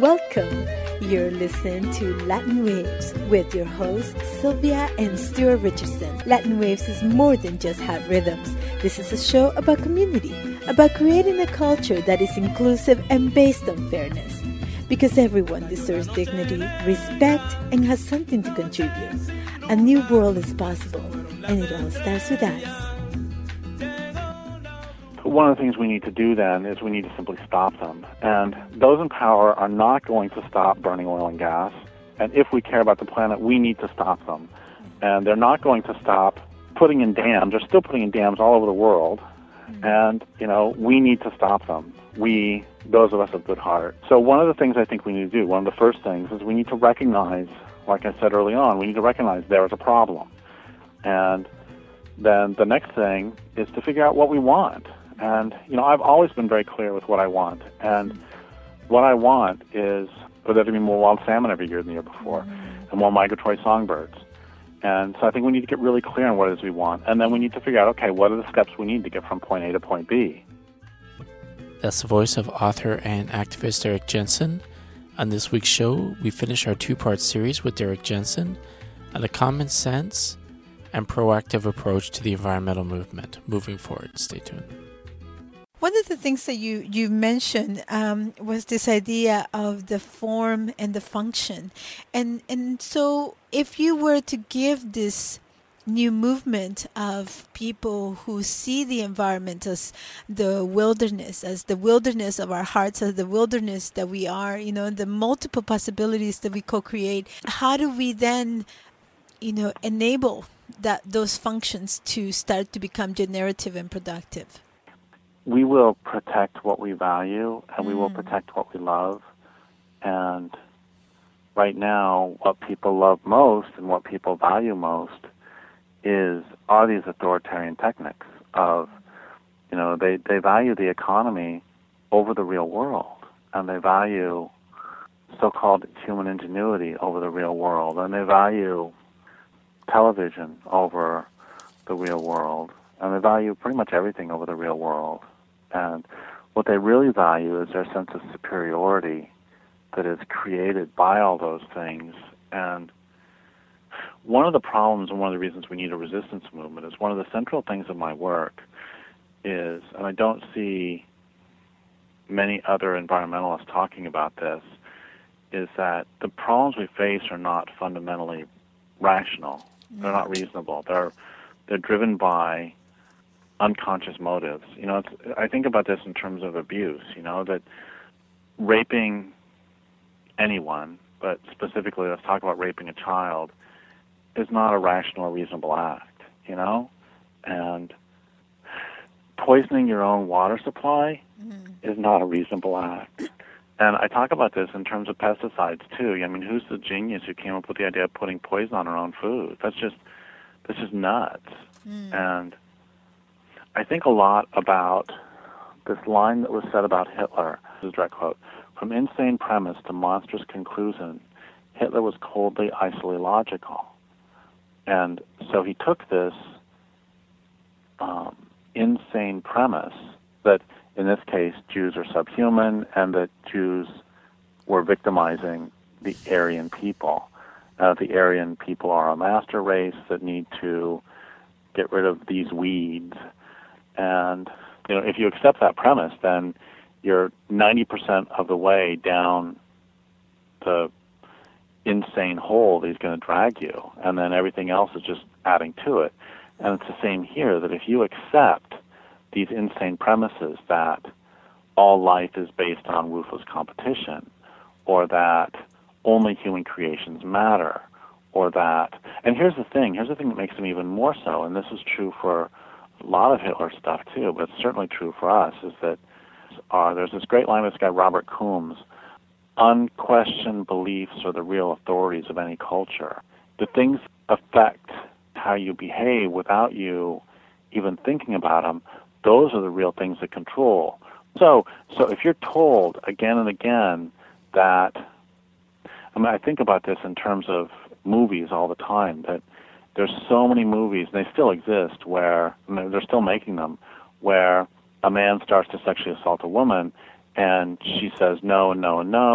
Welcome. You're listening to Latin Waves with your hosts, Sylvia and Stuart Richardson. Latin Waves is more than just hot rhythms. This is a show about community, about creating a culture that is inclusive and based on fairness. Because everyone deserves dignity, respect, and has something to contribute. A new world is possible, and it all starts with us. One of the things we need to do then is we need to simply stop them. And those in power are not going to stop burning oil and gas. And if we care about the planet, we need to stop them. And they're not going to stop putting in dams. They're still putting in dams all over the world. And, we need to stop them. Those of us of good heart. So one of the things I think we need to do, one of the first things, is we need to recognize, like I said early on, we need to recognize there is a problem. And then the next thing is to figure out what we want. And, I've always been very clear with what I want. And what I want is for there to be more wild salmon every year than the year before, and more migratory songbirds. And so I think we need to get really clear on what it is we want. And then we need to figure out, okay, what are the steps we need to get from point A to point B? That's the voice of author and activist Derrick Jensen. On this week's show, we finish our two-part series with Derrick Jensen on the common sense and proactive approach to the environmental movement. Moving forward, stay tuned. One of the things that you mentioned was this idea of the form and the function. And so if you were to give this new movement of people who see the environment as the wilderness of our hearts, as the wilderness that we are, the multiple possibilities that we co-create, how do we then, enable those functions to start to become generative and productive? We will protect what we value, and we will protect what we love. And right now, what people love most and what people value most are these authoritarian techniques of, they value the economy over the real world, and they value so-called human ingenuity over the real world, and they value television over the real world, and they value pretty much everything over the real world. And what they really value is their sense of superiority that is created by all those things. And one of the problems and one of the reasons we need a resistance movement is one of the central things of my work is, and I don't see many other environmentalists talking about this, is that the problems we face are not fundamentally rational. They're not reasonable. They're driven by unconscious motives. I think about this in terms of abuse, that raping anyone, but specifically let's talk about raping a child, is not a rational or reasonable act, and poisoning your own water supply is not a reasonable act. And I talk about this in terms of pesticides too. Who's the genius who came up with the idea of putting poison on our own food? That's just nuts. And I think a lot about this line that was said about Hitler. This is a direct quote. From insane premise to monstrous conclusion, Hitler was coldly, icily logical. And so he took this insane premise that, in this case, Jews are subhuman and that Jews were victimizing the Aryan people. The Aryan people are a master race that need to get rid of these weeds. And, if you accept that premise, then you're 90% of the way down the insane hole that he's going to drag you, and then everything else is just adding to it. And it's the same here, that if you accept these insane premises that all life is based on ruthless competition, or that only human creations matter, or that, and here's the thing that makes them even more so, and this is true for a lot of Hitler stuff too, but it's certainly true for us, is that there's this great line by this guy Robert Coombs, unquestioned beliefs are the real authorities of any culture. The things affect how you behave without you even thinking about them. Those are the real things that control. So if you're told again and again that, I think about this in terms of movies all the time, that there's so many movies, and they still exist, where they're still making them, where a man starts to sexually assault a woman, and she says no and no and no,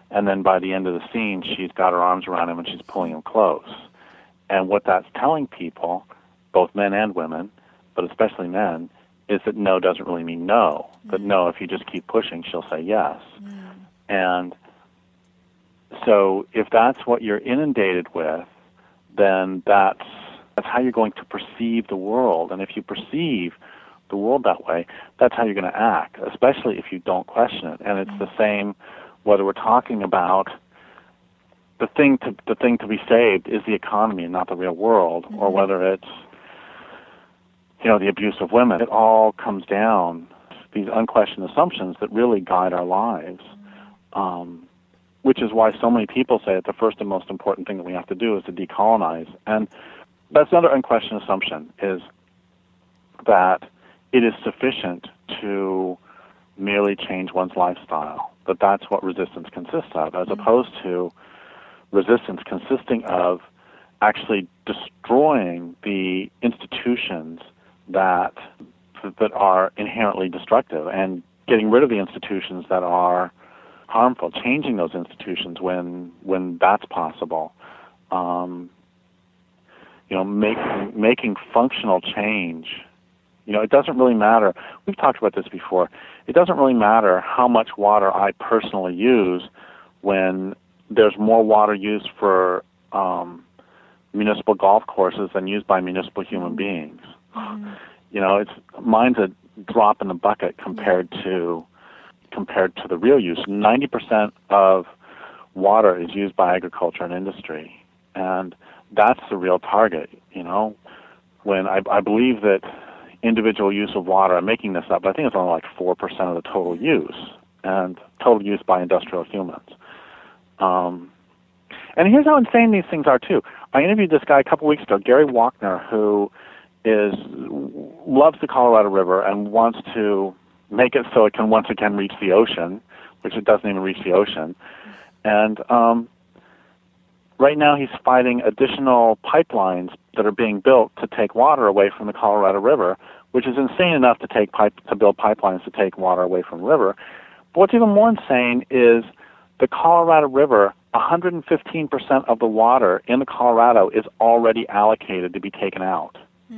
And then by the end of the scene, she's got her arms around him and she's pulling him close. And what that's telling people, both men and women, but especially men, is that no doesn't really mean no. That no, if you just keep pushing, she'll say yes. And so if that's what you're inundated with, then that's how you're going to perceive the world. And if you perceive the world that way, that's how you're going to act, especially if you don't question it. And it's the same whether we're talking about the thing to be saved is the economy and not the real world, or whether it's the abuse of women. It all comes down to these unquestioned assumptions that really guide our lives, which is why so many people say that the first and most important thing that we have to do is to decolonize. And that's another unquestioned assumption, is that it is sufficient to merely change one's lifestyle, that that's what resistance consists of, as opposed to resistance consisting of actually destroying the institutions that are inherently destructive and getting rid of the institutions that are harmful, changing those institutions when that's possible. Making functional change. It doesn't really matter. We've talked about this before. It doesn't really matter how much water I personally use when there's more water used for municipal golf courses than used by municipal human beings. Mine's a drop in the bucket compared to the real use. 90% of water is used by agriculture and industry, and that's the real target. When I believe that individual use of water, I'm making this up, but I think it's only like 4% of the total use, and total use by industrial humans. And here's how insane these things are too. I interviewed this guy a couple weeks ago, Gary Walkner, who loves the Colorado River and wants to make it so it can once again reach the ocean, which it doesn't even reach the ocean. And right now he's fighting additional pipelines that are being built to take water away from the Colorado River, which is insane enough to build pipelines to take water away from the river. But what's even more insane is the Colorado River, 115% of the water in the Colorado is already allocated to be taken out.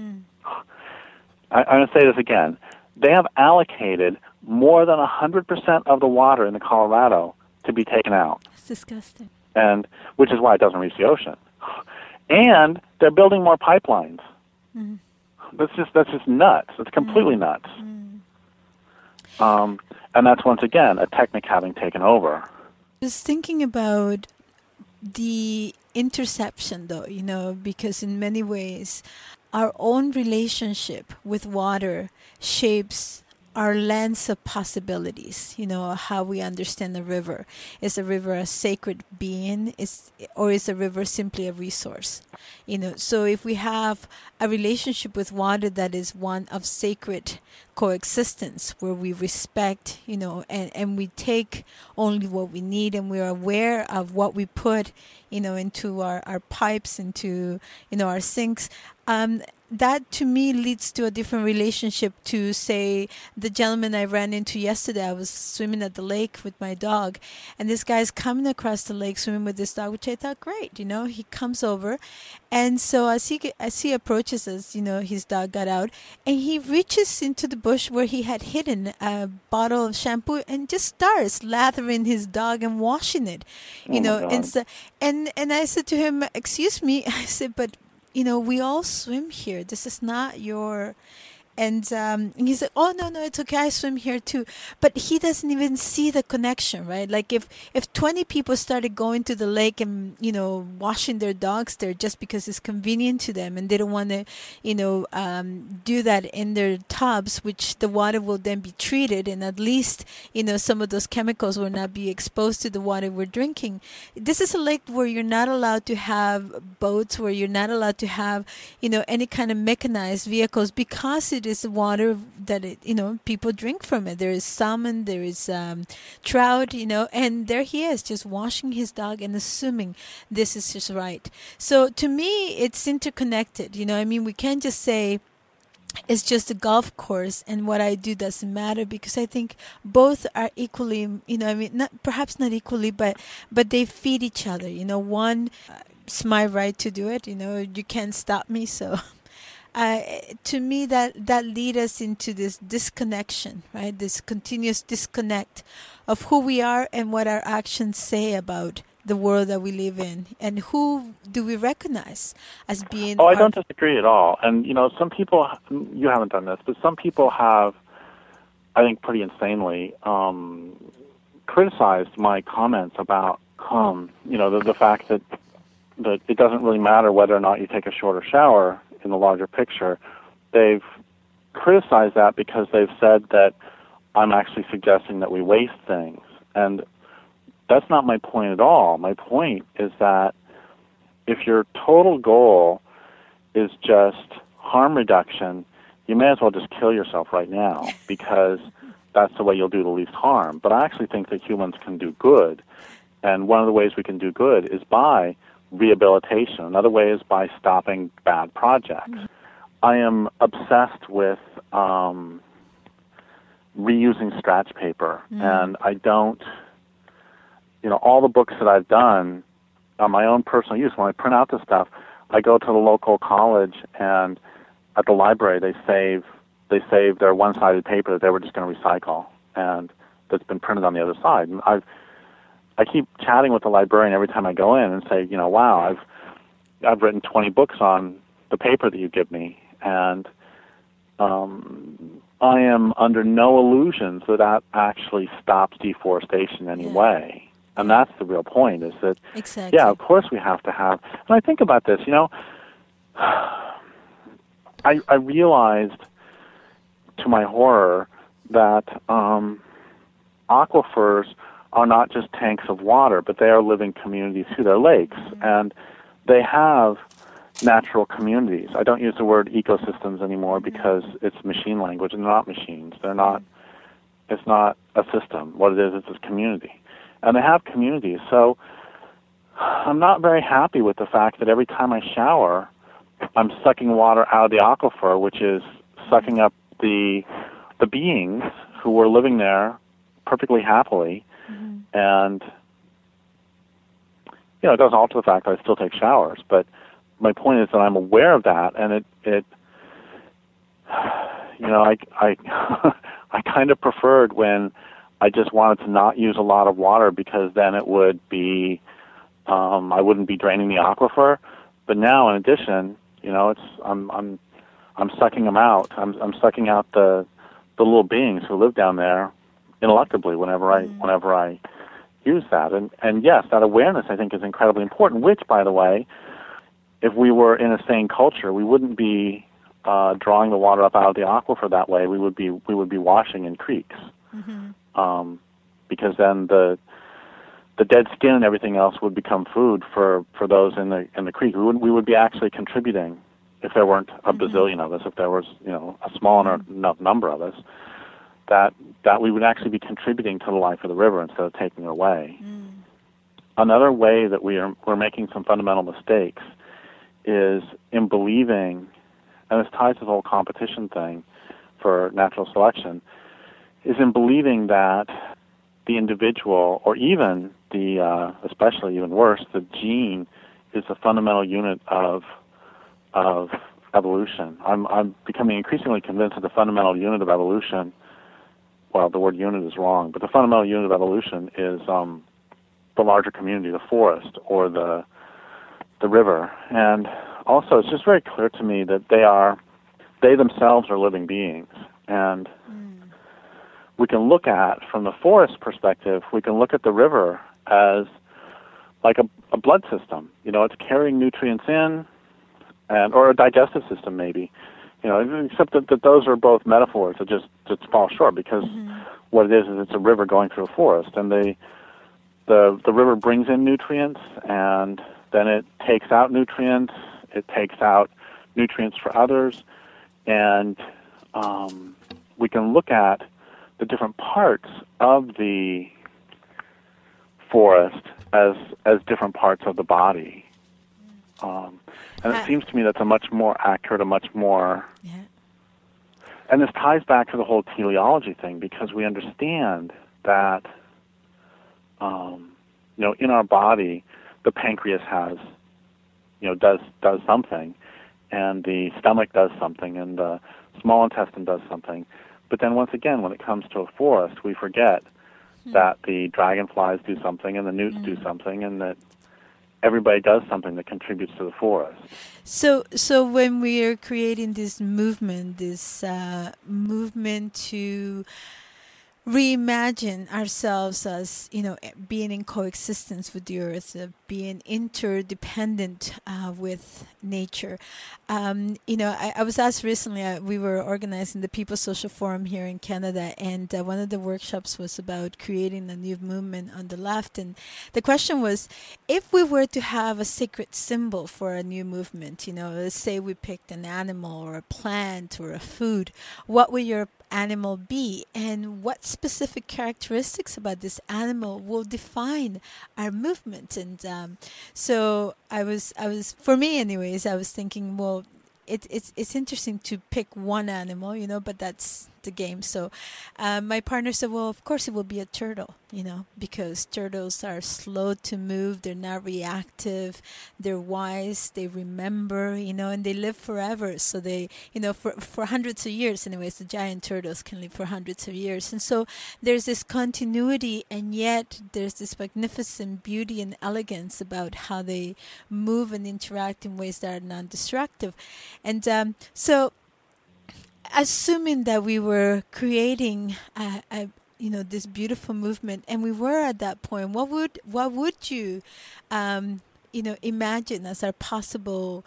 I'm going to say this again. They have allocated more than 100% of the water in the Colorado to be taken out. It's disgusting. And which is why it doesn't reach the ocean. And they're building more pipelines. That's just nuts. It's completely nuts. And that's once again a technique having taken over. I was thinking about the interception, though, because in many ways our own relationship with water shapes our lens of possibilities, how we understand the river. Is the river a sacred being, or is the river simply a resource? So if we have a relationship with water that is one of sacred coexistence, where we respect, and we take only what we need, and we're aware of what we put, into our pipes, into, our sinks, that to me leads to a different relationship to, say, the gentleman I ran into yesterday. I was swimming at the lake with my dog, and this guy's coming across the lake swimming with this dog, which I thought, great, he comes over. And so as he approaches us, his dog got out, and he reaches into the bush where he had hidden a bottle of shampoo and just starts lathering his dog and washing it, and I said to him, excuse me, I said, but we all swim here. This is not your... And he said, oh, no, it's okay. I swim here too. But he doesn't even see the connection, right? Like if 20 people started going to the lake and, washing their dogs there just because it's convenient to them, and they don't want to, do that in their tubs, which the water will then be treated, and at least, some of those chemicals will not be exposed to the water we're drinking. This is a lake where you're not allowed to have boats, where you're not allowed to have, any kind of mechanized vehicles, because it is water that people drink from it. There is salmon, there is trout, and there he is just washing his dog and assuming this is just right. So to me, it's interconnected. We can't just say it's just a golf course, and what I do doesn't matter, because I think both are equally, I mean, not perhaps not equally, but they feed each other. One, it's my right to do it. You can't stop me. So, to me, that lead us into this disconnection, right? This continuous disconnect of who we are and what our actions say about the world that we live in, and who do we recognize as being. Oh, I don't disagree at all. And some people, you haven't done this, but some people have, I think, pretty insanely criticized my comments about, the fact that it doesn't really matter whether or not you take a shorter shower in the larger picture. They've criticized that because they've said that I'm actually suggesting that we waste things. And that's not my point at all. My point is that if your total goal is just harm reduction, you may as well just kill yourself right now, because that's the way you'll do the least harm. But I actually think that humans can do good. And one of the ways we can do good is by rehabilitation. Another way is by stopping bad projects. Mm-hmm. I am obsessed with reusing scratch paper, and I don't, all the books that I've done on my own personal use, when I print out the stuff, I go to the local college, and at the library they save their one-sided paper that they were just going to recycle, and that's been printed on the other side. And I keep chatting with the librarian every time I go in and say, wow, I've written 20 books on the paper that you give me, and I am under no illusions that actually stops deforestation anyway. And that's the real point, is that, exactly. Yeah, of course we have to have, and I think about this, I realized, to my horror, that aquifers are not just tanks of water, but they are living communities too. They're lakes, and they have natural communities. I don't use the word ecosystems anymore because it's machine language, and they're not machines. They're not. It's not a system. What it is a community, and they have communities. So I'm not very happy with the fact that every time I shower, I'm sucking water out of the aquifer, which is sucking up the beings who were living there perfectly happily. And, it doesn't alter the fact that I still take showers. But my point is that I'm aware of that, and I kind of preferred when I just wanted to not use a lot of water, because then it would be, I wouldn't be draining the aquifer. But now, in addition, I'm sucking them out. I'm sucking out the little beings who live down there ineluctably whenever I use that. And yes, that awareness, I think, is incredibly important, which, by the way, if we were in a sane culture, we wouldn't be drawing the water up out of the aquifer that way. We would be washing in creeks, because then the dead skin and everything else would become food for those in the creek. We would be actually contributing, if there weren't a bazillion of us, if there was a small enough number of us, that we would actually be contributing to the life of the river instead of taking it away. Another way that we're making some fundamental mistakes is in believing, and this ties to the whole competition thing for natural selection, is in believing that the individual, or even especially even worse, the gene, is the fundamental unit of evolution. I'm becoming increasingly convinced that the fundamental unit of evolution, well, the word unit is wrong, but the fundamental unit of evolution is the larger community, the forest, or the river. And also, it's just very clear to me that they themselves are living beings. And we can look at, from the forest perspective, we can look at the river as like a blood system. It's carrying nutrients in, or a digestive system maybe. Except that those are both metaphors that just fall short, because what it is it's a river going through a forest, and the river brings in nutrients, and then it takes out nutrients. It takes out nutrients for others, and we can look at the different parts of the forest as different parts of the body. And it seems to me that's a much more accurate, a much more And this ties back to the whole teleology thing, because we understand that, in our body, the pancreas does something, and the stomach does something, and the small intestine does something. But then once again, when it comes to a forest, we forget that the dragonflies do something, and the newts do something, and that everybody does something that contributes to the forest. So when we are creating this movement to reimagine ourselves as, being in coexistence with the earth, being interdependent with nature. I was asked recently, we were organizing the People Social Forum here in Canada, and one of the workshops was about creating a new movement on the left. And the question was, if we were to have a sacred symbol for a new movement, let's say we picked an animal or a plant or a food, what would your animal be, and what specific characteristics about this animal will define our movement? And so I was, for me anyways, I was thinking, well, it's interesting to pick one animal, but that's the game. So my partner said, well, of course it will be a turtle, because turtles are slow to move, they're not reactive, they're wise, they remember, and they live forever. So they, for hundreds of years anyways, the giant turtles can live for hundreds of years. And so there's this continuity, and yet there's this magnificent beauty and elegance about how they move and interact in ways that are non-destructive. And so assuming that we were creating this beautiful movement, and we were at that point, what would you imagine as our possible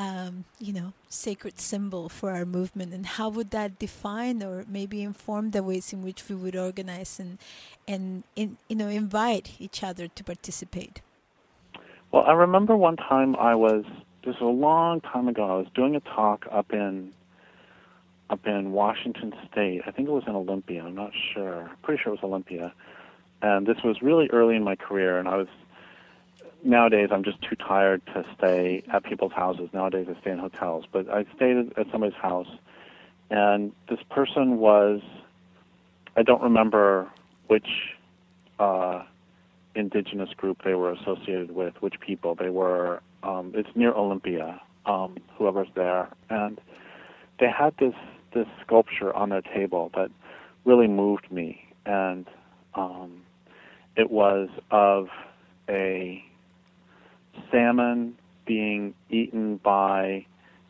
sacred symbol for our movement, and how would that define or maybe inform the ways in which we would organize and invite each other to participate? Well, I remember one time this was a long time ago, I was doing a talk up in Washington State. I think it was in Olympia. I'm not sure. I'm pretty sure it was Olympia. And this was really early in my career, and nowadays I'm just too tired to stay at people's houses. Nowadays I stay in hotels. But I stayed at somebody's house, and this person I don't remember which indigenous group they were associated with, which people they were. It's near Olympia, whoever's there. And they had this sculpture on their table that really moved me, and it was of a salmon being eaten by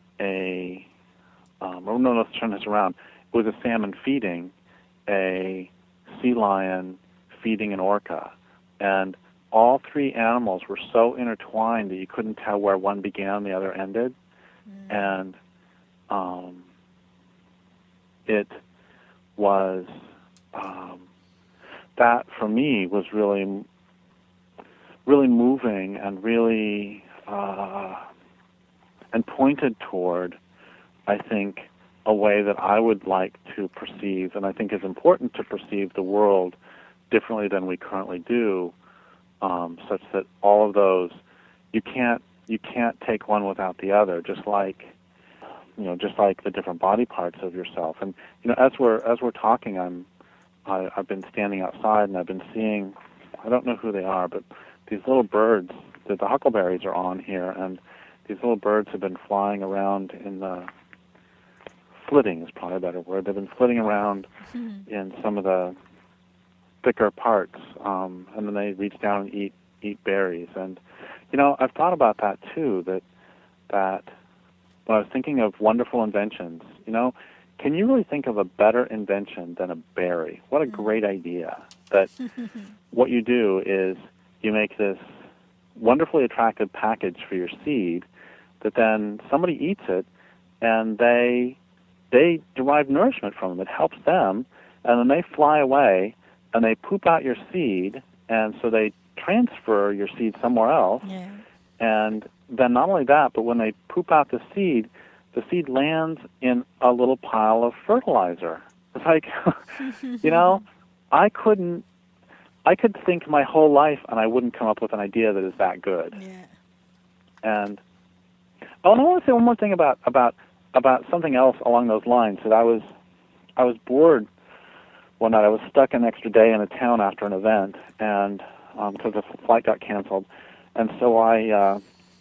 let's turn this around. It was a salmon feeding a sea lion feeding an orca, and all three animals were so intertwined that you couldn't tell where one began and the other ended. And it was that for me was really, really moving, and really and pointed toward, I think, a way that I would like to perceive, and I think is important to perceive the world differently than we currently do, such that all of those, you can't take one without the other, just like the different body parts of yourself. And as we're talking, I've been standing outside, and I've been seeing, I don't know who they are, but these little birds, the huckleberries are on here, and these little birds have been flying around flitting is probably a better word. They've been flitting around in some of the thicker parts, and then they reach down and eat berries. And I've thought about that too. That when I was thinking of wonderful inventions, can you really think of a better invention than a berry? What a great idea! That what you do is you make this wonderfully attractive package for your seed, that then somebody eats it, and they derive nourishment from them. It helps them, and then they fly away, and they poop out your seed, and so they transfer your seed somewhere else. Yeah. And then not only that, but when they poop out the seed lands in a little pile of fertilizer. It's like, I could think my whole life, and I wouldn't come up with an idea that is that good. Yeah. And I want to say one more thing about something else along those lines. That I was I was bored one night. I was stuck an extra day in a town after an event, and because the flight got canceled, and so I'm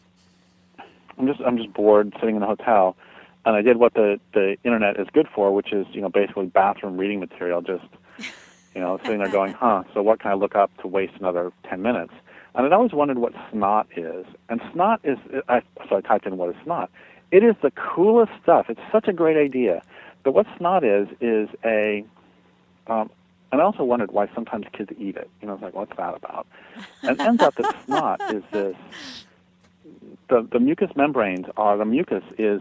just bored sitting in the hotel, and I did what the internet is good for, which is basically bathroom reading material. Just sitting there going, so what can I look up to waste another 10 minutes? And I'd always wondered what snot is, and snot is so I typed in what is snot. It is the coolest stuff. It's such a great idea. But what snot is a and I also wondered why sometimes kids eat it. I was like, what's that about? And it ends up that snot is this, the mucous membranes the mucus is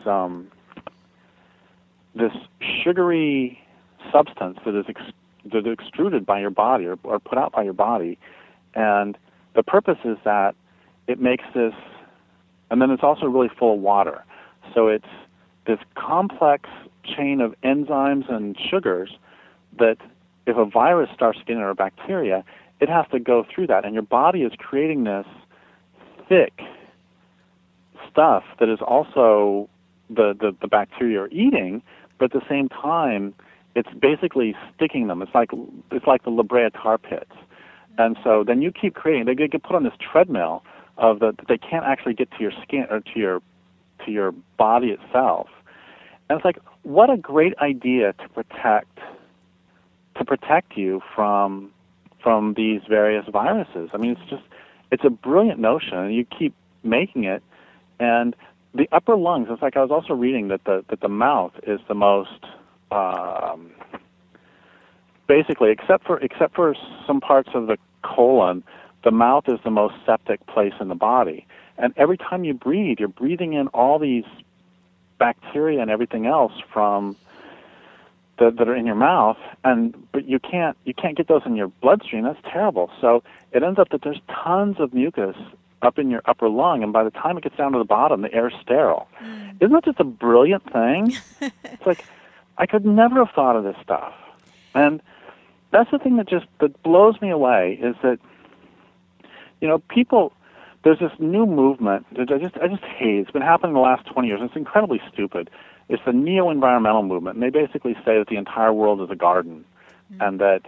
this sugary substance that is extruded by your body or put out by your body. And the purpose is that it makes this, and then it's also really full of water. So it's this complex chain of enzymes and sugars that if a virus starts to get in or a bacteria, it has to go through that. And your body is creating this thick stuff that is also the bacteria are eating, but at the same time, it's basically sticking them. It's like the La Brea tar pits. And so then you keep creating, they get put on this treadmill of they can't actually get to your skin or to your body itself. And it's like, what a great idea to protect you from these various viruses. I mean, it's a brilliant notion, and you keep making it. And the upper lungs, it's like I was also reading that the mouth is the most basically, except for some parts of the colon, the mouth is the most septic place in the body. And every time you breathe, you're breathing in all these bacteria and everything else from that are in your mouth, but you can't get those in your bloodstream. That's terrible. So it ends up that there's tons of mucus up in your upper lung, and by the time it gets down to the bottom, the air's sterile. Isn't that just a brilliant thing? It's like, I could never have thought of this stuff. And that's the thing that blows me away is that, people, there's this new movement that I just hate. It's been happening the last 20 years. It's incredibly stupid. It's the neo-environmental movement, and they basically say that the entire world is a garden, and that,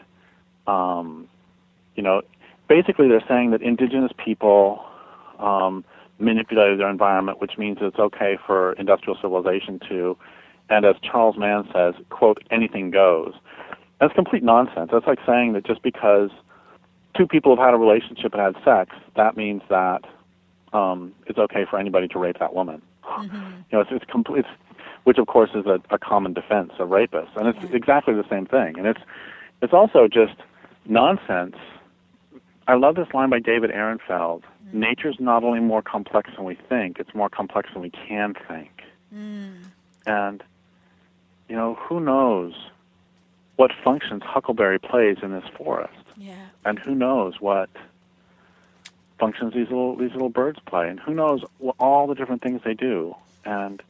basically they're saying that indigenous people manipulated their environment, which means it's okay for industrial civilization to, and as Charles Mann says, quote, anything goes. That's complete nonsense. That's like saying that just because two people have had a relationship and had sex, that means that it's okay for anybody to rape that woman. It's complete. Which of course is a common defense of rapists, and it's exactly the same thing. And it's also just nonsense. I love this line by David Ehrenfeld. Nature's not only more complex than we think; it's more complex than we can think. And who knows what functions Huckleberry plays in this forest, and who knows what functions these little birds play, and who knows all the different things they do. And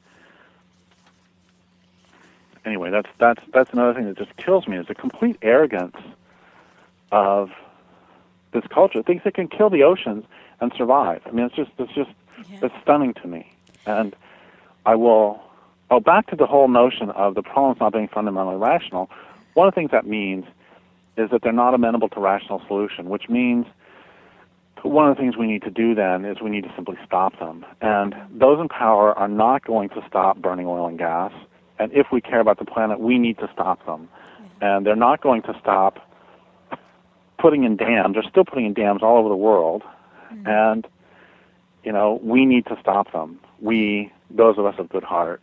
anyway, that's another thing that just kills me is the complete arrogance of this culture. It thinks it can kill the oceans and survive. I mean, it's stunning to me. And back to the whole notion of the problems not being fundamentally rational. One of the things that means is that they're not amenable to rational solution, which means one of the things we need to do then is we need to simply stop them. And those in power are not going to stop burning oil and gas. And if we care about the planet, we need to stop them. And they're not going to stop putting in dams. They're still putting in dams all over the world. And, we need to stop them. Those of us of good heart.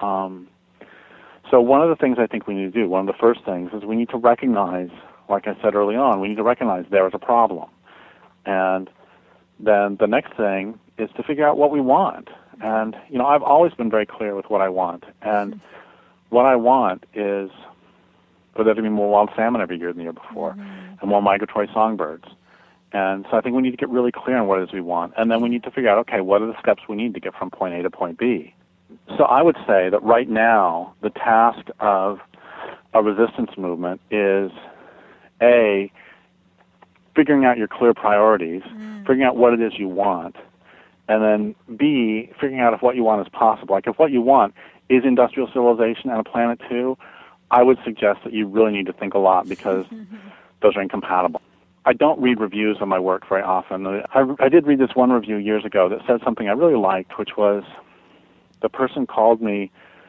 So one of the things I think we need to do, one of the first things, is we need to recognize, like I said early on, we need to recognize there is a problem. And then the next thing is to figure out what we want. And, I've always been very clear with what I want. And what I want is for there to be more wild salmon every year than the year before, and more migratory songbirds. And so I think we need to get really clear on what it is we want. And then we need to figure out, okay, what are the steps we need to get from point A to point B? So I would say that right now, the task of a resistance movement is, A, figuring out your clear priorities, figuring out what it is you want, and then B, figuring out if what you want is possible. Like if what you want is industrial civilization and a planet too, I would suggest that you really need to think a lot because those are incompatible. I don't read reviews of my work very often. I did read this one review years ago that said something I really liked, which was the person called me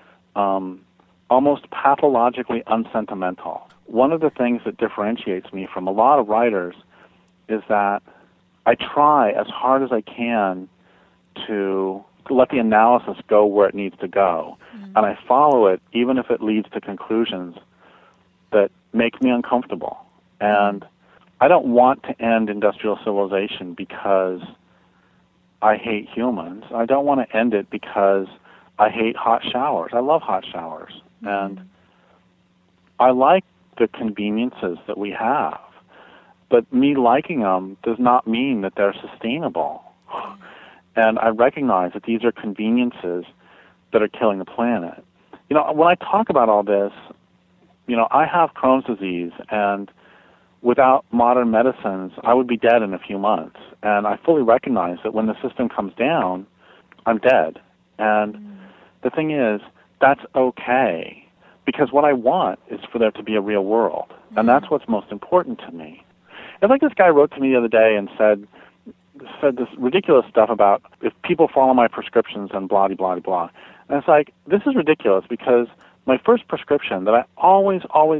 almost pathologically unsentimental. One of the things that differentiates me from a lot of writers is that I try as hard as I can to let the analysis go where it needs to go. And I follow it even if it leads to conclusions that make me uncomfortable. And I don't want to end industrial civilization because I hate humans. I don't want to end it because I hate hot showers. I love hot showers. And I like the conveniences that we have. But me liking them does not mean that they're sustainable. And I recognize that these are conveniences that are killing the planet. You know, when I talk about all this, you know, I have Crohn's disease, and without modern medicines, I would be dead in a few months. And I fully recognize that when the system comes down, I'm dead. And the thing is, that's okay, because what I want is for there to be a real world. And that's what's most important to me. It's like this guy wrote to me the other day and said this ridiculous stuff about if people follow my prescriptions and blah, blah, blah. And it's like, this is ridiculous because my first prescription that I always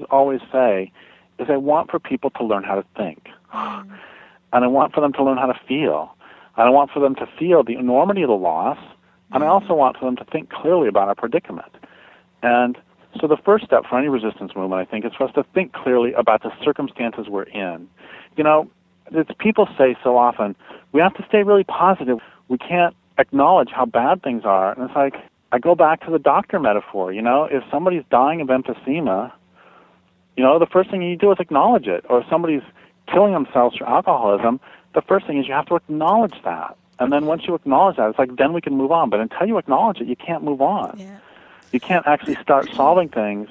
say is I want for people to learn how to think. And I want for them to learn how to feel. And I want for them to feel the enormity of the loss. And I also want for them to think clearly about our predicament. And so the first step for any resistance movement, I think, is for us to think clearly about the circumstances we're in. You know, people say so often, we have to stay really positive. We can't acknowledge how bad things are. And it's like, I go back to the doctor metaphor, you know, if somebody's dying of emphysema, you know, the first thing you do is acknowledge it. Or if somebody's killing themselves through alcoholism, the first thing is you have to acknowledge that. And then once you acknowledge that, it's like, then we can move on. But until you acknowledge it, you can't move on. Yeah. You can't actually start solving things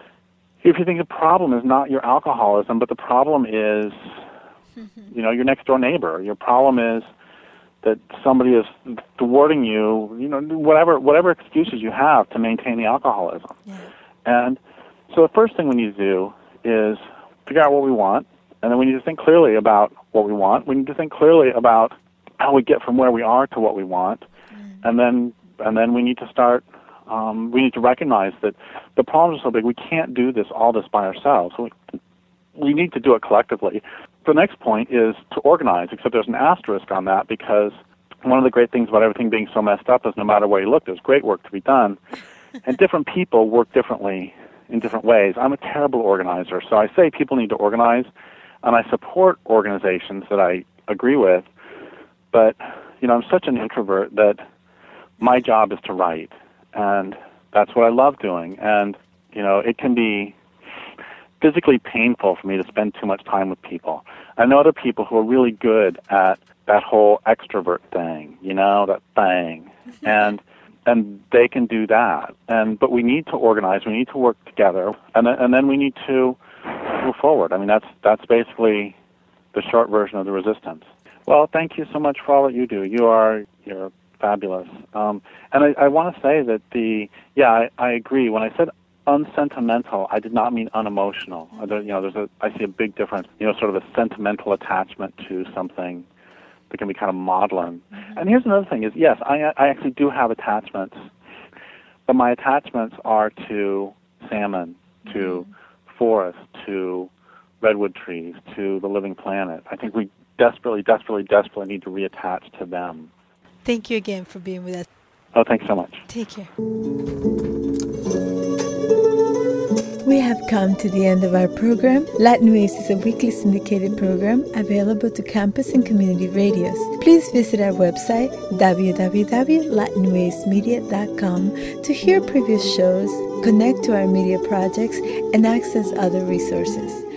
if you think the problem is not your alcoholism, but the problem is, you know, your next door neighbor. Your problem is that somebody is thwarting you, you know, whatever excuses you have to maintain the alcoholism. Yeah. And so the first thing we need to do is figure out what we want, and then we need to think clearly about what we want. We need to think clearly about how we get from where we are to what we want, and then we need to start. We need to recognize that the problems are so big we can't do all this by ourselves. So we need to do it collectively. The next point is to organize, except there's an asterisk on that, because one of the great things about everything being so messed up is no matter where you look, there's great work to be done. And different people work differently in different ways. I'm a terrible organizer, so I say people need to organize, and I support organizations that I agree with, but, you know, I'm such an introvert that my job is to write, and that's what I love doing. And, you know, it can be physically painful for me to spend too much time with people. I know other people who are really good at that whole extrovert thing, you know, that thing, and they can do that. But we need to organize. We need to work together, and then we need to move forward. I mean, that's basically the short version of the resistance. Well, thank you so much for all that you do. You're fabulous. And I want to say that I agree. When I said unsentimental, I did not mean unemotional. I see a big difference, you know, sort of a sentimental attachment to something that can be kind of maudlin. And here's another thing is, yes, I actually do have attachments, but my attachments are to salmon, to forests, to redwood trees, to the living planet. I think we desperately need to reattach to them. Thank you again for being with us. Oh, thanks so much. Take care. We have come to the end of our program. Latin Waves is a weekly syndicated program available to campus and community radios. Please visit our website, www.latinwavesmedia.com, to hear previous shows, connect to our media projects, and access other resources.